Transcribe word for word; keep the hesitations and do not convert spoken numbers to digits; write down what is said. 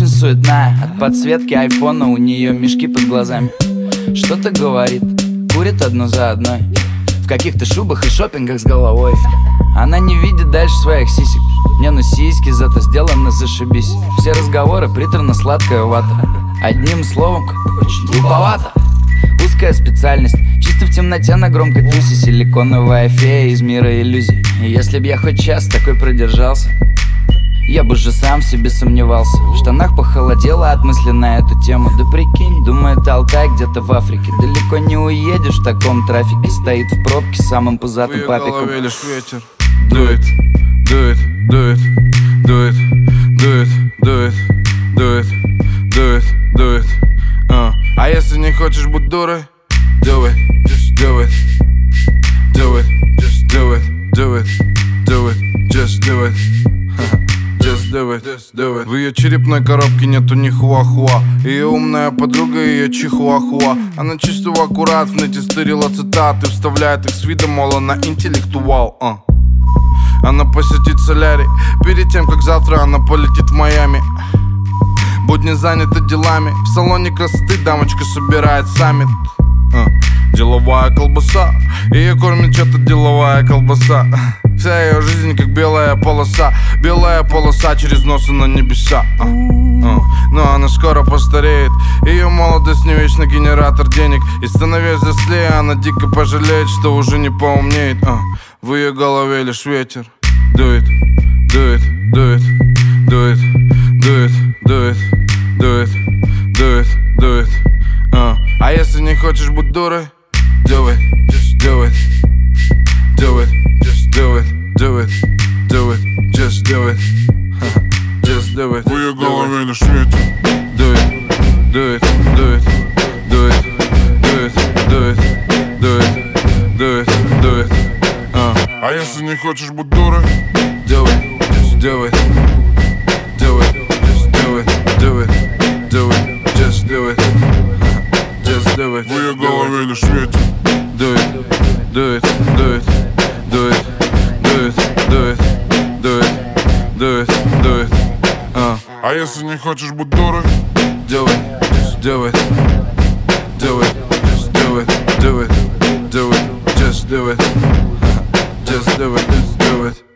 очень суетная. От подсветки айфона у нее мешки под глазами. Что-то говорит, курит одну за одной, в каких-то шубах и шопингах с головой. Она не видит дальше своих сисек. Не, ну сиськи зато сделаны зашибись. Все разговоры приторно-сладкая вата. Одним словом, очень глуповато. Узкая специальность, чисто в темноте на громкой тусе. Силиконовая фея из мира иллюзий. И если б я хоть час такой продержался, я бы же сам в себе сомневался. В штанах похолодело от мысли на эту тему. Да прикинь, думает Алтай где-то в Африке. Далеко не уедешь в таком трафике. Стоит в пробке с самым пузатым папиком. В ее голове лишь ветер. Do it, do it, do it, do it, do it, do it, do it, do it, do it. uh. А если не хочешь быть дурой, do it, just do it, do it, just do it, do it, do it, just do it. Just do it, just do it. В ее черепной коробке нету ни хуахуа. Ее умная подруга, ее чихуахуа. Она чисто аккурат в нете стырила цитаты, вставляет их с видом, мол, она интеллектуал. uh. Она посетит солярий перед тем, как завтра она полетит в Майами. Будни заняты делами, в салоне красоты дамочка собирает саммит. uh. Деловая колбаса, ее кормит что-то деловая колбаса. Вся ее жизнь как белая полоса, белая полоса через нос на небеса. uh. uh. Но она скоро постареет, ее молодость не вечный генератор денег. И становясь взрослее, она дико пожалеет, что уже не поумнеет. uh. В ее голове лишь ветер. Do it, do it, do it, do it, do it, do it, do it, do it, do it. uh. А если не хочешь быть дурой, do it, just do it, do it, just do it, do it, do it, just do it, just do it. В ее голове лишь ветер. Do it, do it, do it, do it, do it, do it, do it, do it, do it. uh. А если не хочешь быть дурой, do it, just do it, do it, just do it, do it, do it, just do it, just do it. В ее голове лишь ветер. Do it, do it, do it, do it, do it, do it, do it, do it, do it. uh. А если не хочешь быть дурой, do it, just do it, do it, just do it, do it, do it, just do it, just do it, just do it.